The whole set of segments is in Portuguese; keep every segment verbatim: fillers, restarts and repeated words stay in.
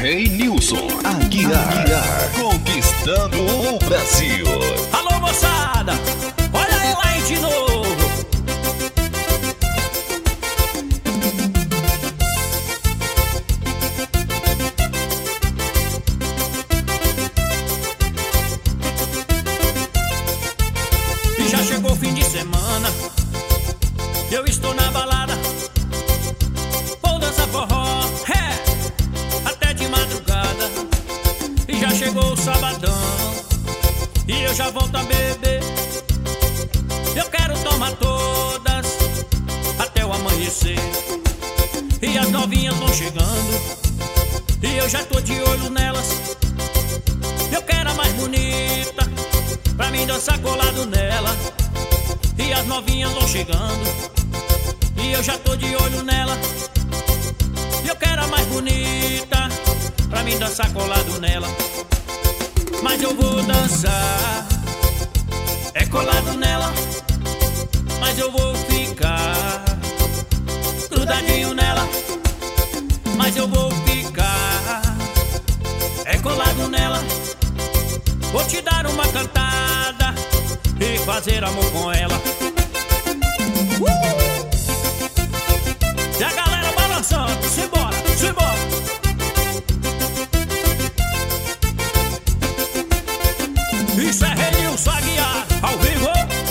Rei Nilson Aguiar, Aguiar, conquistando o Brasil. Alô, moçada, olha eu aí de novo. E já chegou o fim de semana, eu estou na balada, vou dançar forró, é, até de madrugada. E já chegou o sabadão, e eu já volto a beber. Eu quero tomar todas até o amanhecer. E as novinhas vão chegando, e eu já tô de olho nelas. Eu quero a mais bonita, pra mim dançar colado nela. E as novinhas vão chegando, e eu já tô de olho nela. Eu quero a mais bonita, pra mim dançar colado nela. Mas eu vou dançar, é colado nela. Mas eu vou ficar grudadinho nela. Mas eu vou ficar, é colado nela. Vou te dar uma cantada e fazer amor com ela. uh! E a galera balançando, simbora, simbora. Isso é Rei Nilson Aguiar, ao vivo.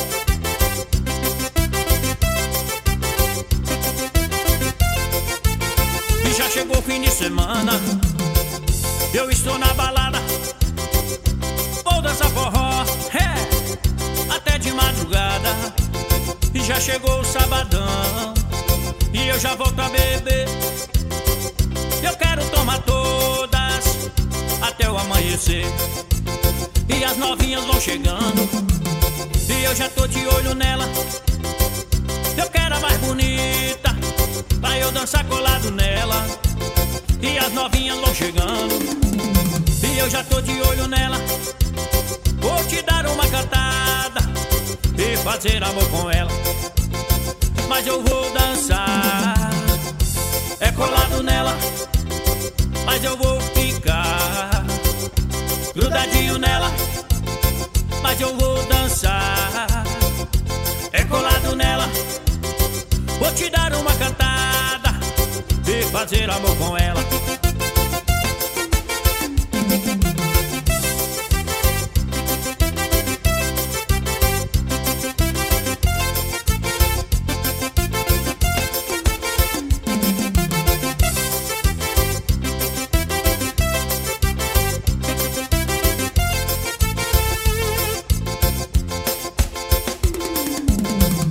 E já chegou o fim de semana, eu estou na balada, vou dançar forró, é, até de madrugada. E já chegou o sabadão, e eu já volto a beber. Eu quero tomar todas até o amanhecer. E as novinhas vão chegando, e eu já tô de olho nela. Eu quero a mais bonita, pra eu dançar colado nela. E as novinhas vão chegando, e eu já tô de olho nela. Vou te dar uma cantada e fazer amor com ela. Mas eu vou dançar, é colado nela. Mas eu vou ficar grudadinho nela. Mas eu vou dançar, é colado nela. Vou te dar uma cantada e fazer amor com ela.